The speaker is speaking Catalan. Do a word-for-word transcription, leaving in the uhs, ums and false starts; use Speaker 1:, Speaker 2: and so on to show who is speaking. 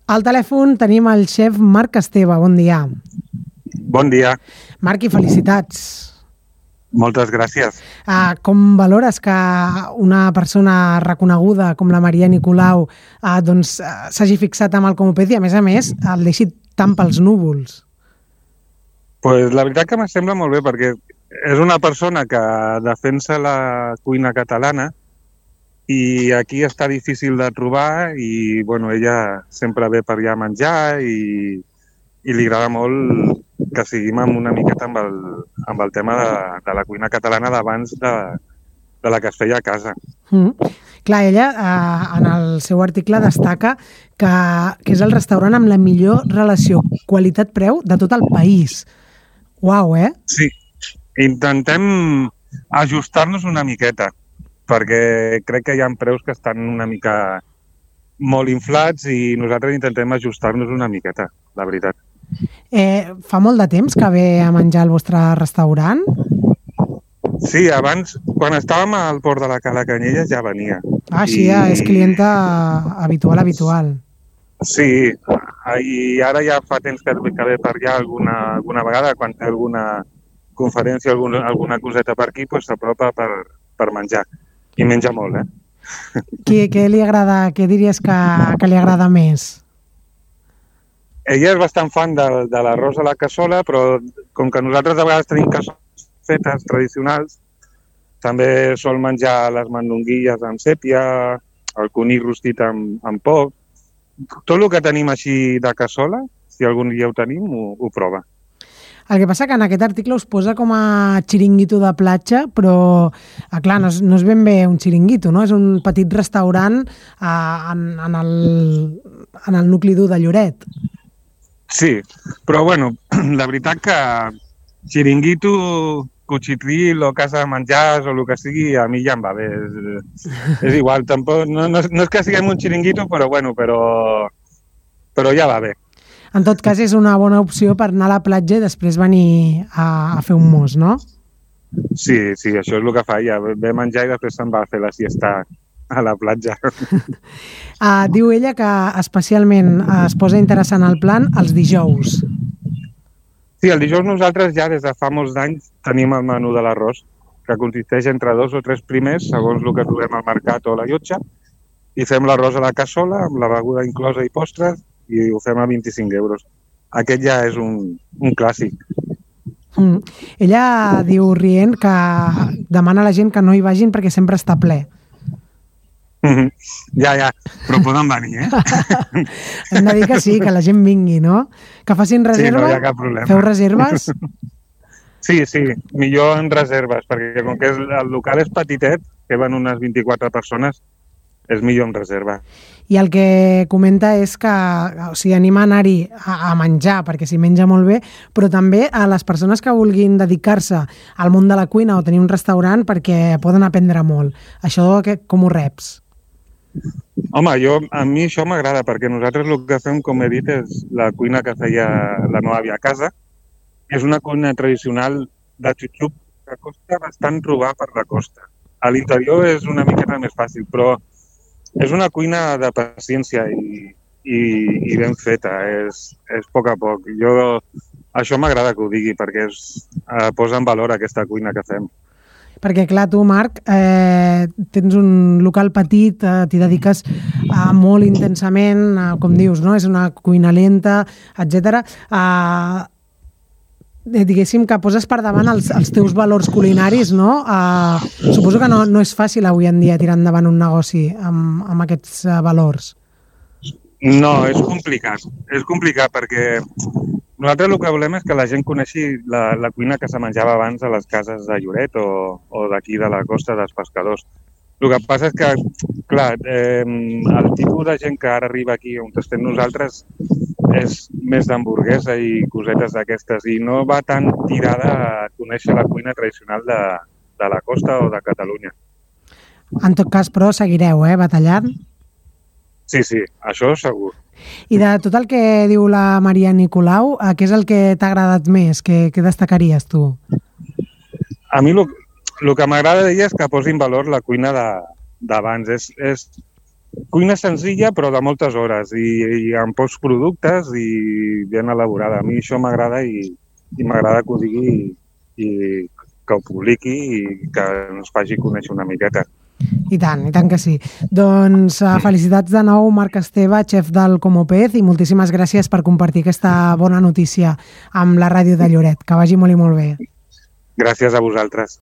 Speaker 1: Al telèfon tenim el xef Marc Esteve. Bon dia.
Speaker 2: Bon dia.
Speaker 1: Marc, i felicitats.
Speaker 2: Moltes gràcies.
Speaker 1: Uh, com valores que una persona reconeguda com la Maria Nicolau uh, doncs, uh, s'hagi fixat amb el Comopez i, a més a més, el deixi tant pels núvols?
Speaker 2: Pues la veritat que me sembla molt bé, perquè és una persona que defensa la cuina catalana i aquí està difícil de trobar i bueno, ella sempre ve per allà a menjar i, i li agrada molt que seguim amb una miqueta amb el, amb el tema de, de la cuina catalana d'abans de, de la que es feia a casa.
Speaker 1: Mm. Clar, ella eh, en el seu article destaca que, que és el restaurant amb la millor relació qualitat-preu de tot el país. Uau, eh?
Speaker 2: Sí, intentem ajustar-nos una miqueta, perquè crec que hi ha preus que estan una mica molt inflats i nosaltres intentem ajustar-nos una miqueta, la veritat.
Speaker 1: Eh, fa molt de temps que ve a menjar al vostre restaurant?
Speaker 2: Sí, abans, quan estàvem al port de la Cala Canyelles ja venia.
Speaker 1: Ah, sí, I... és clienta habitual, habitual.
Speaker 2: Sí, i ara ja fa temps que ve per allà alguna, alguna vegada, quan té alguna conferència, alguna, alguna coseta per aquí, doncs s'apropa per, per menjar. I menja molt, eh?
Speaker 1: Què, què li agrada, què diries que, que li agrada més?
Speaker 2: Ella és bastant fan de, de l'arròs a la cassola, però com que nosaltres de vegades tenim cassoles fetes tradicionals, també sol menjar les mandonguilles amb sèpia, el conill rostit amb, amb pop. Tot el que tenim així de cassola, si algun dia ho tenim, ho, ho prova.
Speaker 1: El que passa que en aquest article us posa com a xiringuito de platja, però, ah, clar, no és, no és ben bé un xiringuito, no? És un petit restaurant ah, en, en, el, en el nucli dur de Lloret.
Speaker 2: Sí, però bueno, la veritat que xiringuito, cuchitril o casa de menjars o el que sigui, a mi ja em va bé. És, és igual, tampoc, no, no, no és que siguem un xiringuito, però bueno, però, però ja va bé.
Speaker 1: En tot cas, és una bona opció per anar a la platja i després venir a, a fer un mos, no?
Speaker 2: Sí, sí, això és el que fa ella. Ve a menjar i després se'n va a fer la siesta a la platja.
Speaker 1: uh, diu ella que especialment uh, es posa interessant el plan els dijous.
Speaker 2: Sí, el dijous nosaltres ja des de fa molts anys tenim el menú de l'arròs, que consisteix entre dos o tres primers, segons el que trobem al mercat o a la llotja, i fem l'arròs a la cassola, amb la beguda inclosa i postres, i ho fem a vint-i-cinc euros. Aquest ja és un, un clàssic.
Speaker 1: Mm. Ella diu, rient, que demana a la gent que no hi vagin perquè sempre està ple.
Speaker 2: Mm-hmm. Ja, ja, però poden venir, eh?
Speaker 1: Hem de dir que sí, que la gent vingui, no? Que facin reserva.
Speaker 2: Sí, no hi ha cap problema.
Speaker 1: Feu reserves?
Speaker 2: Sí, sí, millor en reserves, perquè com que és, el local és petitet, que van unes vint-i-quatre persones, és millor en reserva.
Speaker 1: I el que comenta és que o sigui, anima a anar-hi a, a menjar, perquè s'hi menja molt bé, però també a les persones que vulguin dedicar-se al món de la cuina o tenir un restaurant perquè poden aprendre molt. Això que, com ho reps?
Speaker 2: Home, jo, a mi això m'agrada, perquè nosaltres el que fem, com he dit, és la cuina que feia la meva àvia a casa. És una cuina tradicional de xup-xup que costa bastant trobar per la costa. A l'interior és una miqueta més fàcil, però és una cuina de paciència i, i, i ben feta, és, és a poc a poc. Jo, això m'agrada que ho digui, perquè es eh, posa en valor aquesta cuina que fem.
Speaker 1: Perquè, clar, tu, Marc, eh, tens un local petit, eh, t'hi dediques eh, molt intensament, eh, com dius, no? És una cuina lenta, etcètera. Eh, diguéssim que poses per davant els, els teus valors culinaris, no? Eh, suposo que no, no és fàcil avui en dia tirar endavant un negoci amb, amb aquests eh, valors.
Speaker 2: No, és complicat. És complicat perquè nosaltres el que volem és que la gent coneixi la, la cuina que se menjava abans a les cases de Lloret o, o d'aquí de la costa dels pescadors. El que passa és que, clar, eh, el tipus de gent que ara arriba aquí on estem nosaltres és més d'hamburguesa i cosetes d'aquestes i no va tan tirada a conèixer la cuina tradicional de, de la costa o de Catalunya.
Speaker 1: En tot cas, però, seguireu, eh, batallant?
Speaker 2: Sí, sí, això segur.
Speaker 1: I de tot el que diu la Maria Nicolau, què és el que t'ha agradat més? Què, què destacaries tu?
Speaker 2: A mi el que m'agrada d'ella és que posi en valor la cuina d'abans. És, és cuina senzilla però de moltes hores i, i amb pocs productes i ben elaborada. A mi això m'agrada i, i m'agrada que ho digui i, i que ho publiqui i que ens faci conèixer una miqueta.
Speaker 1: I tant, i tant que sí. Doncs uh, felicitats de nou, Marc Esteve, xef del Comopez, i moltíssimes gràcies per compartir aquesta bona notícia amb la ràdio de Lloret. Que vagi molt i molt bé.
Speaker 2: Gràcies a vosaltres.